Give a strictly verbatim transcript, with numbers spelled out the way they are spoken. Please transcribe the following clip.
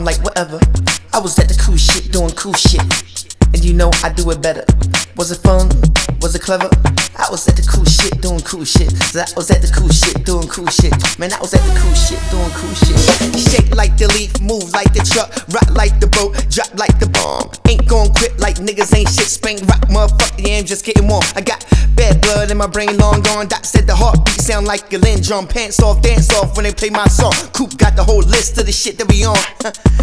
like whatever. I was at the cool shit, doing cool shit, and you know I do it better. Was it fun? Was it clever? I was at the cool shit, doing cool shit. I was at the cool shit, doing cool shit. Man, I was at the cool shit, doing cool shit. Shake like the leaf, move like the truck, rock like the boat, drop like the bomb. Ain't gon' quit like niggas ain't shit. Spank rock, motherfucker, yeah, I'm just getting warm. I got bad blood in my brain, long gone. Doc said the heartbeat sound like a Lynn drum. Pants off, dance off when they play my song. Coop got the whole list of the shit that we on.